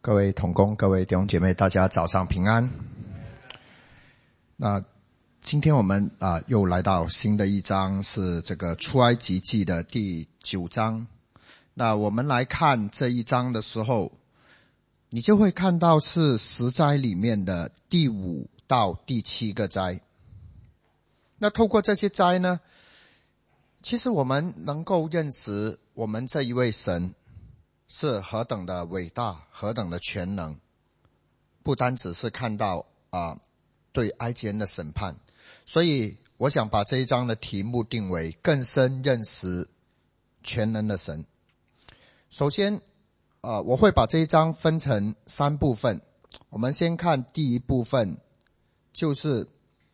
各位同工，各位弟兄姐妹，大家早上平安。那今天我们又来到新的一章，是这个出埃及记的第9章。那我们来看这一章的时候，你就会看到是10灾里面的第5到第7个灾。那透过这些灾呢，其实我们能够认识我们这一位神是何等的伟大，何等的全能。不单只是看到对埃及人的审判，所以我想把这一章的题目定为更深认识全能的神。首先我会把这一章分成3部分。我们先看第一部分，就是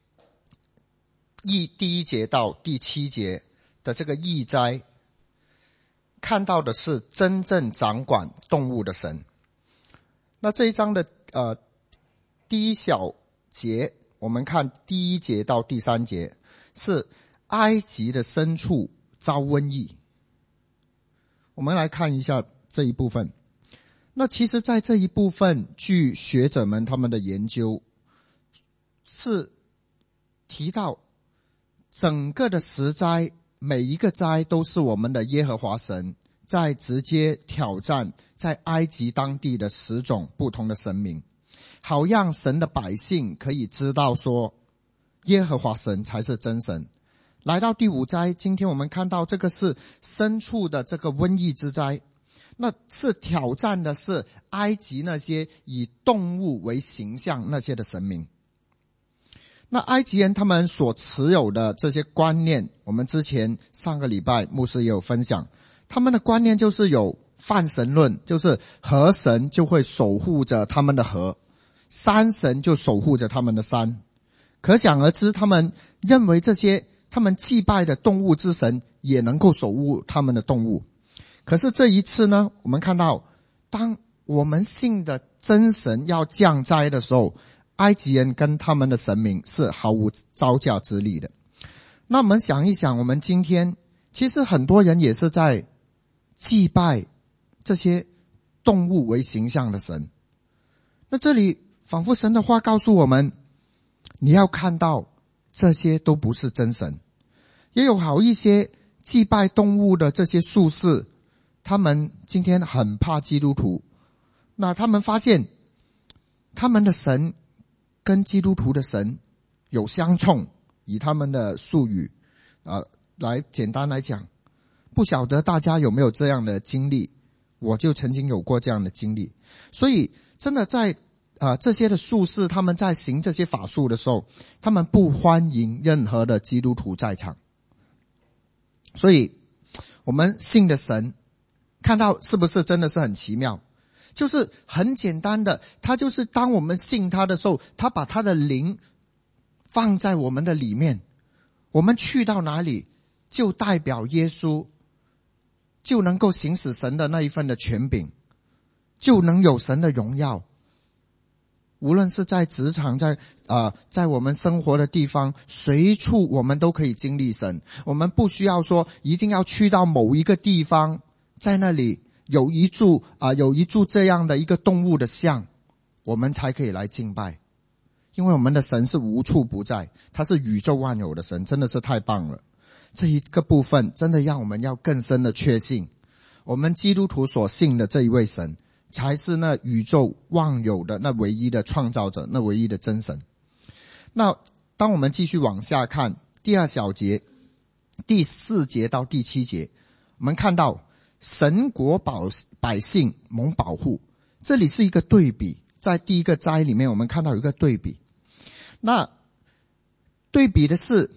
第1节到第7节的这个疫灾，看到的是真正掌管动物的神。那这一章的第1小节，我们看第1节到第3节，是埃及的牲畜遭瘟疫。我们来看一下这一部分。那其实在这一部分，据学者们他们的研究，是提到整个的10灾，每一个灾都是我们的耶和华神在直接挑战在埃及当地的10种不同的神明，好让神的百姓可以知道说耶和华神才是真神。来到第5灾，今天我们看到这个是牲畜的这个瘟疫之灾，那是挑战的是埃及那些以动物为形象那些的神明。那埃及人他们所持有的这些观念，我们之前上个礼拜牧师也有分享，他们的观念就是有泛神论，就是河神就会守护着他们的河，山神就守护着他们的山。可想而知，他们认为这些他们祭拜的动物之神也能够守护他们的动物。可是这一次呢，我们看到当我们信的真神要降灾的时候，埃及人跟他们的神明是毫无招架之力的。那我们想一想，我们今天其实很多人也是在祭拜这些动物为形象的神。那这里仿佛神的话告诉我们，你要看到这些都不是真神。也有好一些祭拜动物的这些术士，他们今天很怕基督徒，那他们发现他们的神跟基督徒的神有相冲，以他们的术语来简单来讲，不晓得大家有没有这样的经历，我就曾经有过这样的经历。所以真的在这些的术士他们在行这些法术的时候，他们不欢迎任何的基督徒在场。所以我们信的神看到是不是真的是很奇妙，就是很简单的，他就是当我们信他的时候，他把他的灵放在我们的里面，我们去到哪里就代表耶稣，就能够行使神的那一份的权柄，就能有神的荣耀。无论是在职场，在我们生活的地方，随处我们都可以经历神。我们不需要说一定要去到某一个地方，在那里有一柱这样的一个动物的像，我们才可以来敬拜。因为我们的神是无处不在，他是宇宙万有的神，真的是太棒了。这一个部分真的让我们要更深的确信，我们基督徒所信的这一位神才是那宇宙万有的那唯一的创造者，那唯一的真神。那当我们继续往下看第2小节第4节到第7节，我们看到神国百姓蒙保护，这里是一个对比。在第1个灾里面，我们看到有一个对比。那对比的是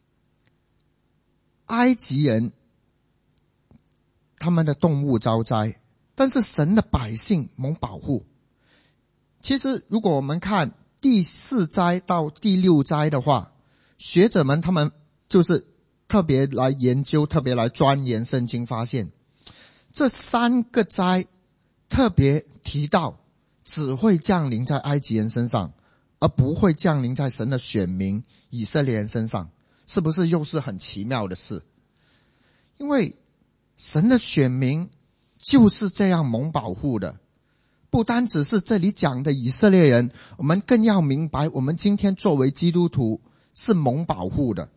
埃及人他们的动物遭灾，但是神的百姓蒙保护。其实如果我们看第4灾到第6灾的话，学者们他们就是特别来研究，特别来钻研圣经，发现这3个灾特别提到只会降临在埃及人身上，而不会降临在神的选民以色列人身上。是不是又是很奇妙的事？因为神的选民就是这样蒙保护的， 不单只是这里讲的以色列人，我们更要明白，我们今天作为基督徒是蒙保护的。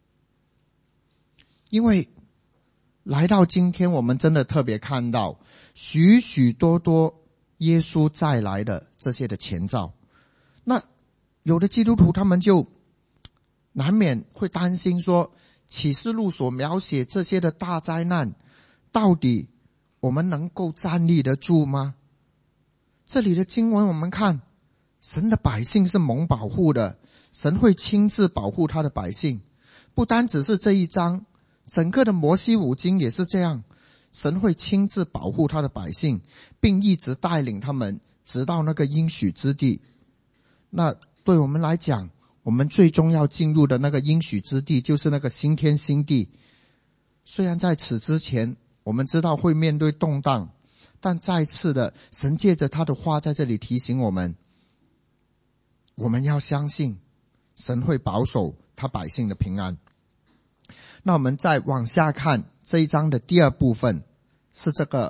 因为来到今天，我们真的特别看到许许多多耶稣再来的这些的前兆。那有的基督徒他们就难免会担心说，启示录所描写这些的大灾难，到底我们能够站立得住吗？这里的经文我们看，神的百姓是蒙保护的，神会亲自保护他的百姓。不单只是这一章，整个的摩西五经也是这样，神会亲自保护他的百姓，并一直带领他们直到那个应许之地。那对我们来讲，我们最终要进入的那个应许之地，就是那个新天新地。虽然在此之前我们知道会面对动荡，但再次的，神借着他的话在这里提醒我们，我们要相信神会保守他百姓的平安。那我们再往下看这一章的第二部分，是这个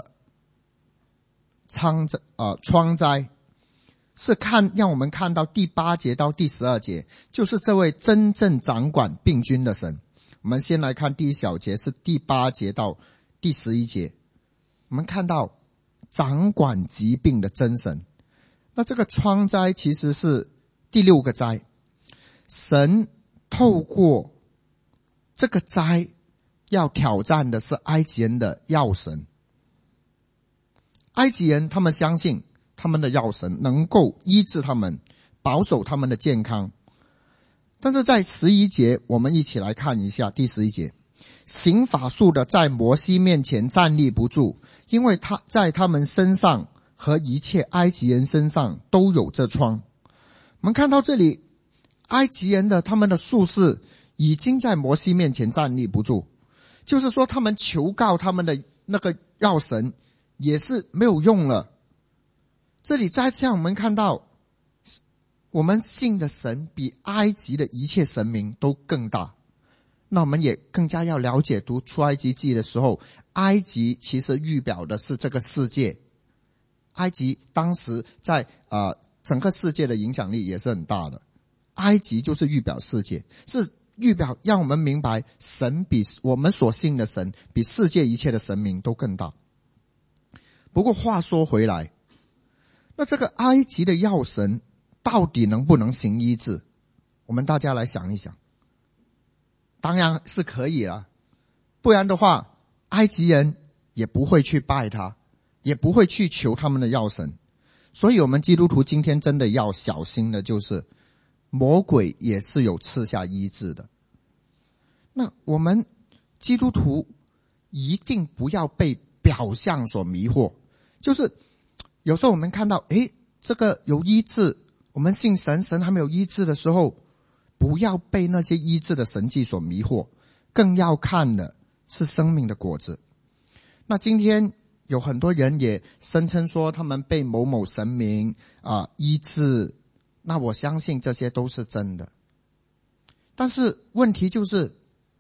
疮灾，是让我们看到第8节到第12节，就是这位真正掌管病菌的神。我们先来看第一小节，是第8节到第11节，我们看到掌管疾病的真神。那这个疮灾其实是第6个灾，神透过这个灾要挑战的是埃及人的药神。埃及人他们相信他们的药神能够医治他们，保守他们的健康。但是在11节，我们一起来看一下第11节，行法术的在摩西面前站立不住，因为他在他们身上和一切埃及人身上都有这疮。我们看到这里，埃及人的他们的术士已经在摩西面前站立不住，就是说他们求告他们的那个药神也是没有用了。这里再向我们看到，我们信的神比埃及的一切神明都更大。那我们也更加要了解，读出埃及记的时候，埃及其实预表的是这个世界。埃及当时在整个世界的影响力也是很大的。埃及就是预表世界，是预表让我们明白神比我们所信的神比世界一切的神明都更大。不过话说回来，那这个埃及的药神到底能不能行医治？我们大家来想一想。当然是可以了，不然的话埃及人也不会去拜他，也不会去求他们的药神。所以我们基督徒今天真的要小心的，就是魔鬼也是有赐下医治的。那我们基督徒一定不要被表象所迷惑，就是有时候我们看到这个有医治，我们信神，神还没有医治的时候，不要被那些医治的神迹所迷惑，更要看的是生命的果子。那今天有很多人也声称说他们被某某神明医治，那我相信这些都是真的。但是问题就是，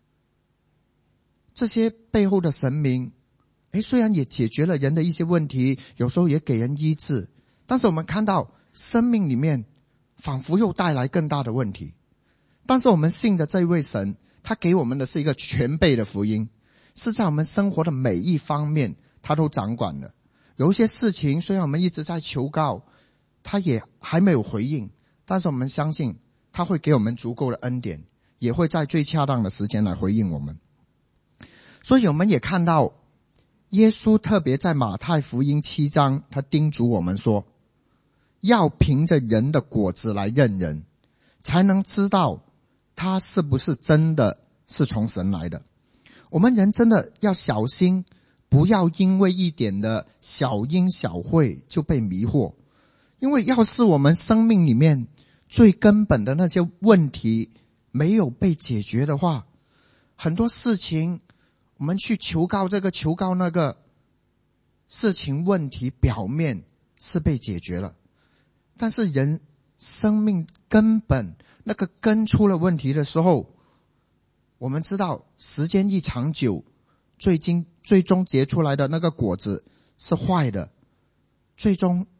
这些背后的神明虽然也解决了人的一些问题，有时候也给人医治，但是我们看到生命里面仿佛又带来更大的问题。但是我们信的这位神，他给我们的是一个全备的福音，是在我们生活的每一方面他都掌管的。有一些事情虽然我们一直在求告，他也还没有回应，但是我们相信他会给我们足够的恩典，也会在最恰当的时间来回应我们。所以我们也看到耶稣特别在马太福音7章，他叮嘱我们说，要凭着人的果子来认人，才能知道他是不是真的是从神来的。我们人真的要小心，不要因为一点的小因小会就被迷惑。因为要是我们生命里面最根本的那些问题没有被解决的话，很多事情我们去求告这个求告那个，事情问题表面是被解决了，但是人生命根本那个根出了问题的时候，我们知道时间一长久，最终结出来的那个果子是坏的，最终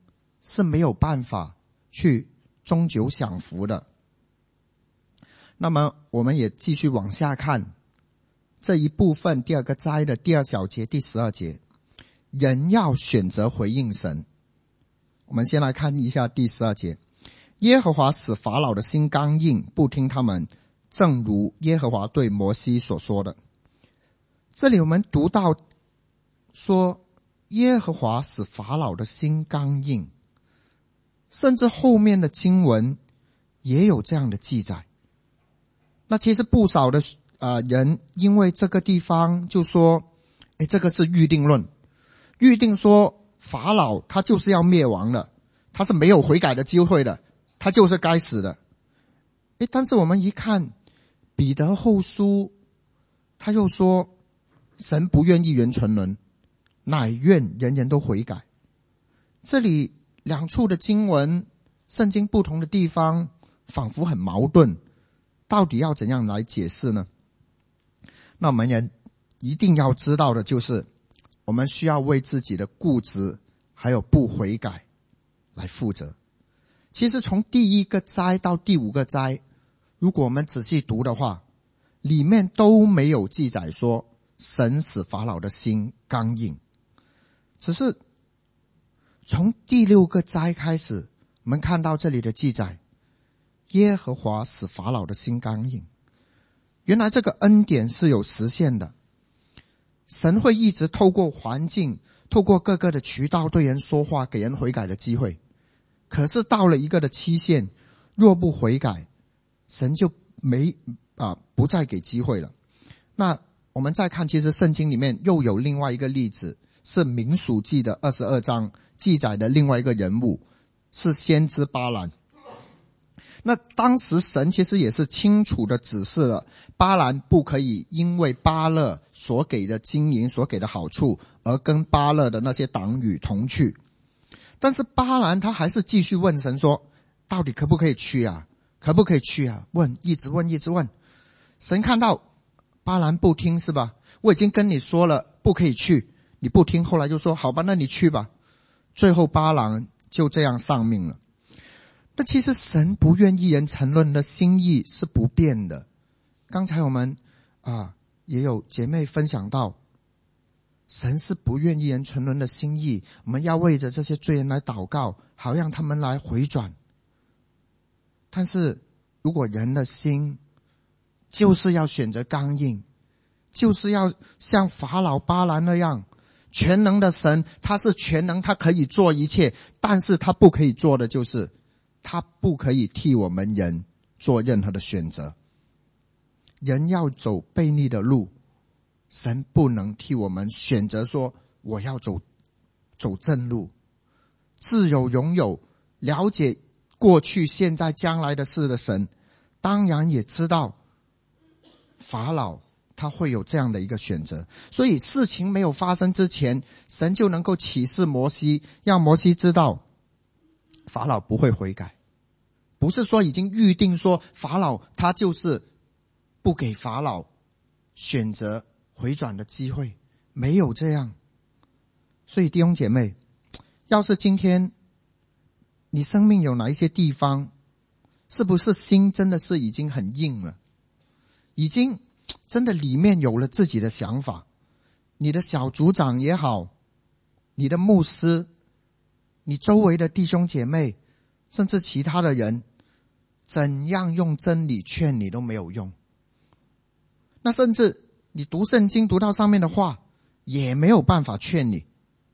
是没有办法去终究享福的。那么我们也继续往下看这一部分第二个灾的第二小节第12节，人要选择回应神。我们先来看一下第12节，耶和华使法老的心刚硬，不听他们，正如耶和华对摩西所说的。这里我们读到说耶和华使法老的心刚硬，甚至后面的经文也有这样的记载。那其实不少的人因为这个地方就说这个是预定论，预定说法老他就是要灭亡了，他是没有悔改的机会的，他就是该死的。但是我们一看彼得后书，他又说神不愿一人沉沦，乃愿人人都悔改。这里两处的经文，圣经不同的地方仿佛很矛盾，到底要怎样来解释呢？那我们也一定要知道的就是，我们需要为自己的固执还有不悔改来负责。其实从第一个灾到第5个灾，如果我们仔细读的话，里面都没有记载说神使法老的心刚硬，只是从第6个灾开始，我们看到这里的记载，耶和华使法老的心刚硬。原来这个恩典是有实现的，神会一直透过环境，透过各个的渠道对人说话，给人悔改的机会。可是到了一个的期限，若不悔改，神就不再给机会了。那我们再看，其实圣经里面又有另外一个例子，是民数记的22章记载的另外一个人物，是先知巴兰。那当时神其实也是清楚的指示了巴兰不可以因为巴勒所给的金银所给的好处而跟巴勒的那些党羽同去。但是巴兰他还是继续问神说，到底可不可以去啊？可不可以去啊？一直问。神看到巴兰不听是吧？我已经跟你说了不可以去，你不听，后来就说好吧，那你去吧。最后巴兰就这样丧命了。那其实神不愿一人沉沦的心意是不变的。刚才我们也有姐妹分享到，神是不愿一人沉沦的心意，我们要为着这些罪人来祷告，好让他们来回转。但是如果人的心就是要选择刚硬，就是要像法老巴兰那样，全能的神他是全能，他可以做一切，但是他不可以做的就是他不可以替我们人做任何的选择。人要走悖逆的路，神不能替我们选择说我要走正路。自有拥有了解过去现在将来的事的神，当然也知道法老他会有这样的一个选择，所以事情没有发生之前，神就能够启示摩西，让摩西知道法老不会悔改。不是说已经预定说法老他就是不给法老选择回转的机会，没有这样。所以弟兄姐妹，要是今天你生命有哪一些地方，是不是心真的是已经很硬了，已经真的里面有了自己的想法，你的小组长也好，你的牧师，你周围的弟兄姐妹，甚至其他的人，怎样用真理劝你都没有用。那甚至你读圣经读到上面的话，也没有办法劝你。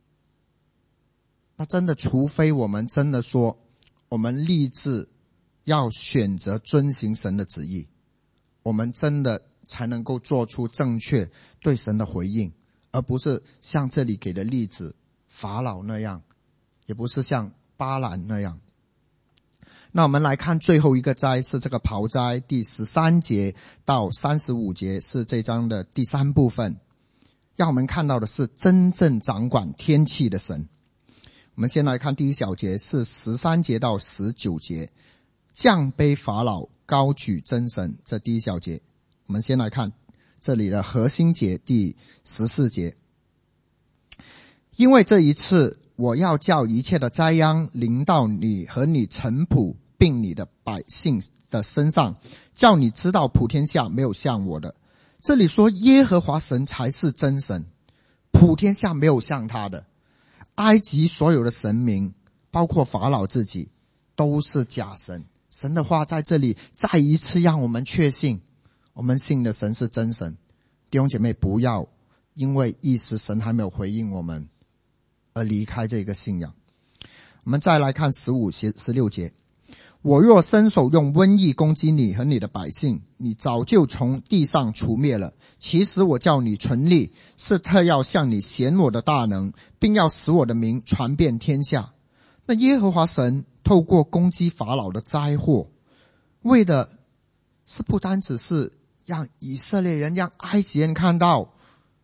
那真的除非我们真的说，我们立志要选择遵行神的旨意，我们真的才能够做出正确对神的回应，而不是像这里给的例子法老那样，也不是像巴兰那样。那我们来看最后一个灾，是这个雹灾，第13节到35节是这章的第3部分，让我们看到的是真正掌管天气的神。我们先来看第1小节，是13节到19节，降卑法老，高举真神，这第1小节。我们先来看这里的核心节第14节，因为这一次我要叫一切的灾殃临到你和你臣仆并你的百姓的身上，叫你知道普天下没有像我的。这里说耶和华神才是真神，普天下没有像他的。埃及所有的神明，包括法老自己，都是假神。神的话在这里再一次让我们确信，我们信的神是真神。弟兄姐妹，不要因为一时神还没有回应我们而离开这个信仰。我们再来看15、16节。我若伸手用瘟疫攻击你和你的百姓，你早就从地上除灭了。其实我叫你存立，是特要向你显我的大能，并要使我的名传遍天下。那耶和华神透过攻击法老的灾祸，为的是不单只是让以色列人、让埃及人看到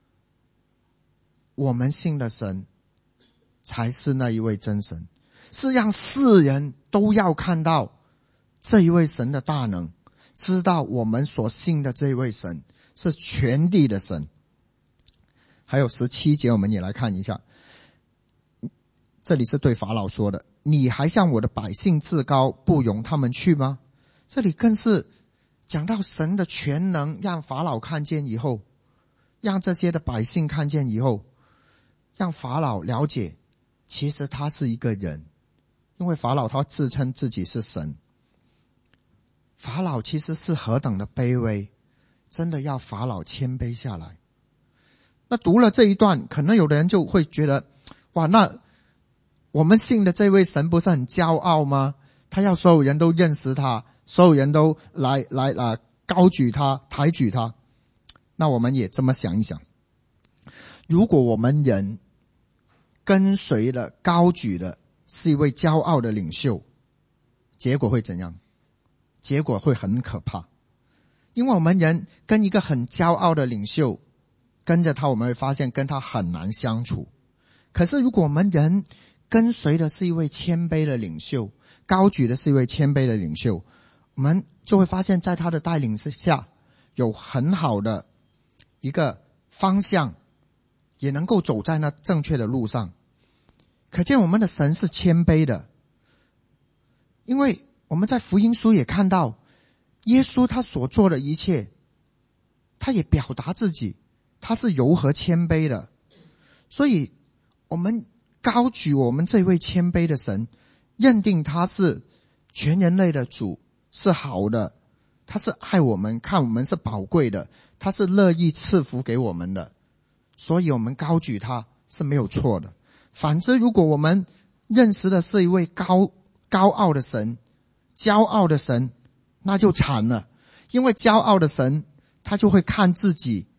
我们信的神才是那一位真神，是让世人都要看到这一位神的大能，知道我们所信的这一位神是全地的神。还有17节我们也来看一下，这里是对法老说的，你还向我的百姓自高，不容他们去吗？这里更是讲到神的全能，让法老看见以后，让这些的百姓看见以后，让法老了解其实他是一个人，因为法老他自称自己是神。法老其实是何等的卑微，真的要法老谦卑下来。那读了这一段，可能有的人就会觉得，哇，那我们信的这位神不是很骄傲吗？他要所有人都认识他，所有人都来高举他，抬举他。那我们也这么想一想，如果我们人跟随的高举的是一位骄傲的领袖，结果会怎样？结果会很可怕。因为我们人跟一个很骄傲的领袖跟着他，我们会发现跟他很难相处。可是如果我们人跟随的是一位谦卑的领袖，高举的是一位谦卑的领袖，我们就会发现在他的带领之下有很好的一个方向，也能够走在那正确的路上。可见我们的神是谦卑的，因为我们在福音书也看到耶稣他所做的一切，他也表达自己他是柔和谦卑的。所以我们高举我们这位谦卑的神，认定他是全人类的主，是好的，他是爱我们，看我们是宝贵的，他是乐意赐福给我们的，所以我们高举他是没有错的。反之，如果我们认识的是一位高傲的神，骄傲的神，那就惨了。因为骄傲的神他就会看自己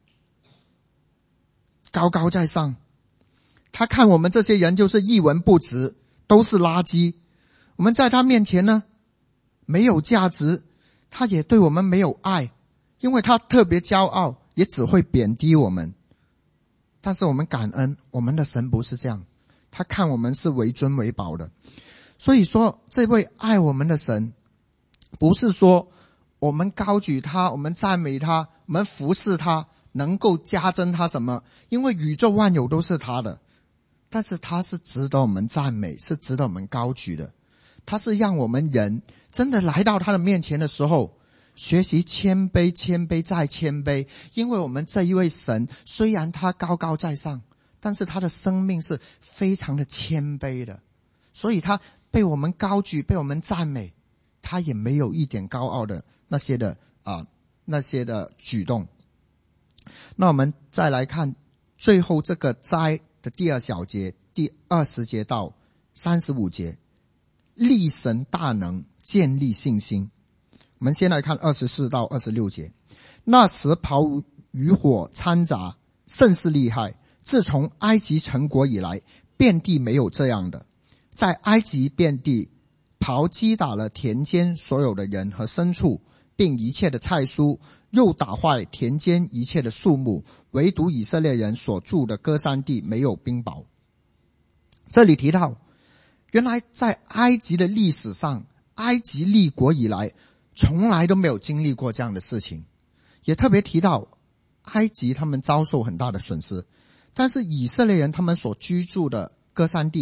高高在上，他看我们这些人就是一文不值，都是垃圾，我们在他面前呢没有价值，他也对我们没有爱，因为他特别骄傲，也只会贬低我们。但是我们感恩，我们的神不是这样，他看我们是为尊为宝的。所以说这位爱我们的神，不是说我们高举他，我们赞美他，我们服侍他能够加增他什么，因为宇宙万有都是他的。但是他是值得我们赞美，是值得我们高举的。他是让我们人真的来到他的面前的时候，学习谦卑，谦卑再谦卑。因为我们这一位神虽然他高高在上，但是他的生命是非常的谦卑的，所以他被我们高举，被我们赞美，他也没有一点高傲的那些的举动。那我们再来看最后这个灾的第二小节，第20节到35节，立神大能，建立信心。我们先来看24到26节。那时雹与火掺杂，甚是厉害，自从埃及成国以来，遍地没有这样的。在埃及遍地，雹击打了田间所有的人和牲畜，并一切的菜蔬，又打坏田间一切的树木，唯独以色列人所住的歌珊地没有冰雹。这里提到，原来在埃及的历史上，埃及立国以来从来都没有经历过这样的事情。也特别提到埃及他们遭受很大的损失，但是以色列人他们所居住的歌珊地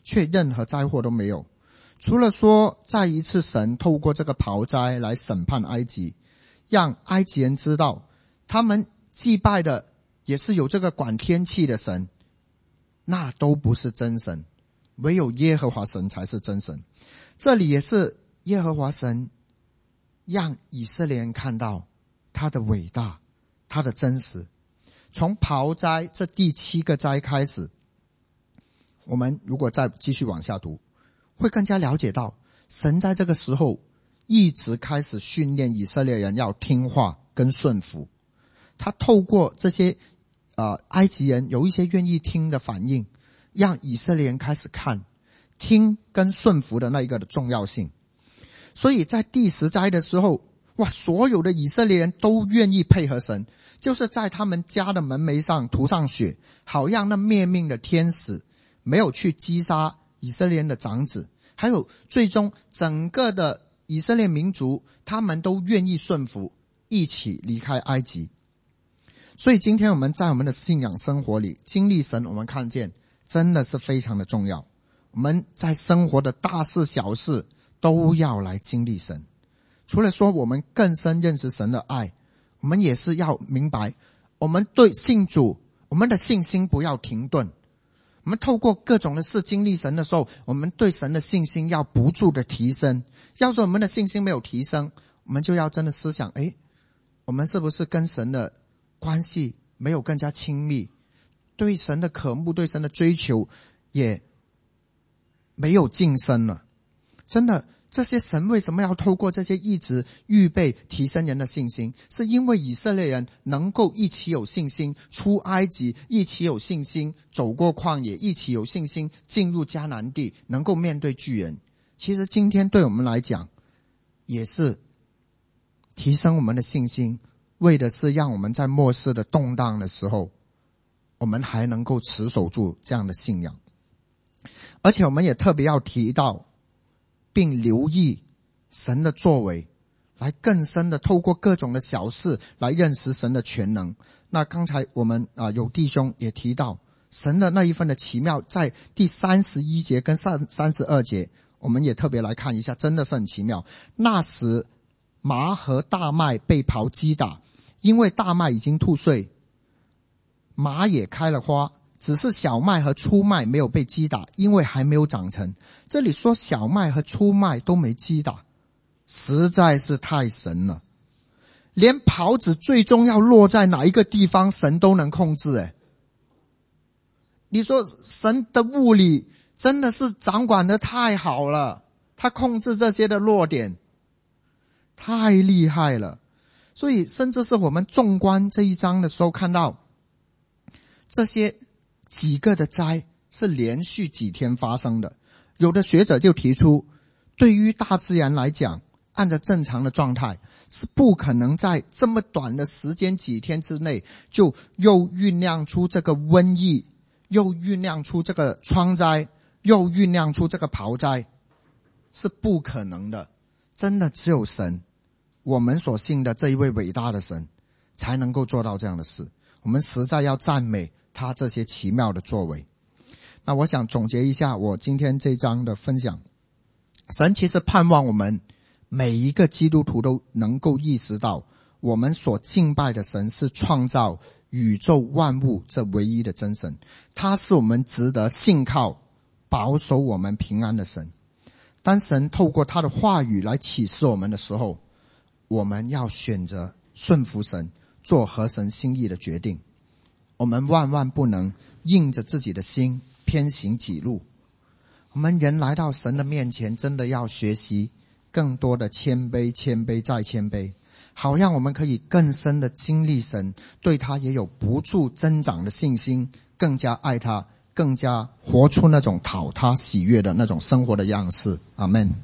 却任何灾祸都没有。除了说再一次神透过这个雹灾来审判埃及，让埃及人知道他们祭拜的也是有这个管天气的神，那都不是真神，唯有耶和华神才是真神。这里也是耶和华神让以色列人看到他的伟大，他的真实。从雹灾这第7个灾开始，我们如果再继续往下读，会更加了解到神在这个时候一直开始训练以色列人要听话跟顺服。他透过这些埃及人有一些愿意听的反应，让以色列人开始看听跟顺服的那一个的重要性。所以在第10灾的时候，所有的以色列人都愿意配合神，就是在他们家的门楣上涂上血，好让那灭命的天使没有去击杀以色列人的长子，还有最终整个的以色列民族，他们都愿意顺服，一起离开埃及。所以今天我们在我们的信仰生活里经历神，我们看见真的是非常的重要。我们在生活的大事小事都要来经历神。除了说我们更深认识神的爱，我们也是要明白，我们对信主，我们的信心不要停顿。我们透过各种的事经历神的时候，我们对神的信心要不住的提升。要是我们的信心没有提升，我们就要真的思想，我们是不是跟神的关系没有更加亲密，对神的渴慕，对神的追求也没有晋升了。真的，这些神为什么要透过这些一直预备提升人的信心，是因为以色列人能够一起有信心出埃及，一起有信心走过旷野，一起有信心进入迦南地，能够面对巨人。其实今天对我们来讲也是提升我们的信心，为的是让我们在末世的动荡的时候，我们还能够持守住这样的信仰。而且我们也特别要提到并留意神的作为，来更深的透过各种的小事来认识神的全能。那刚才我们有弟兄也提到神的那一份的奇妙，在第31节跟32节我们也特别来看一下，真的是很奇妙。那时麻和大麦被雹击打，因为大麦已经吐穗，麻也开了花，只是小麦和粗麦没有被击打，因为还没有长成。这里说小麦和粗麦都没击打，实在是太神了。连雹子最终要落在哪一个地方，神都能控制。你说神的物理真的是掌管得太好了，他控制这些的落点太厉害了。所以甚至是我们纵观这一章的时候，看到这些几个的灾是连续几天发生的。有的学者就提出，对于大自然来讲，按照正常的状态是不可能在这么短的时间几天之内就又酝酿出这个瘟疫，又酝酿出这个疮灾，又酝酿出这个雹灾，是不可能的。真的只有神，我们所信的这一位伟大的神才能够做到这样的事。我们实在要赞美他这些奇妙的作为。那我想总结一下我今天这章的分享，神其实盼望我们每一个基督徒都能够意识到，我们所敬拜的神是创造宇宙万物这唯一的真神，他是我们值得信靠保守我们平安的神。当神透过他的话语来启示我们的时候，我们要选择顺服神，做合神心意的决定。我们万万不能硬着自己的心偏行己路。我们人来到神的面前，真的要学习更多的谦卑，谦卑再谦卑，好让我们可以更深的经历神，对他也有不住增长的信心，更加爱他，更加活出那种讨他喜悦的那种生活的样式。阿们。